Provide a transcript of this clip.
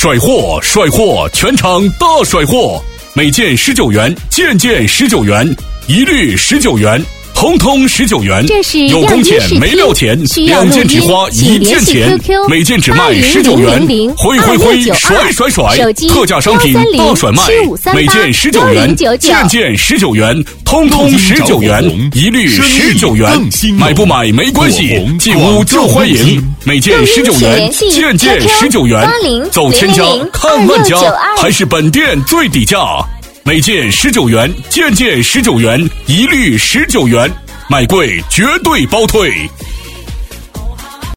甩货，甩货，全场大甩货！每件19元，件件19元，一律19元。通通19元，有工钱没料钱，2件只花1件钱，每件只卖19元，挥挥挥，甩甩甩，特价商品大甩卖，每件19元，件件19元，通通19元，一律19元，买不买没关系，进屋就欢迎，每件19元，件件19元，走千家看万家，还是本店最低价。每件19元，件件19元，一律19元，买贵绝对包退。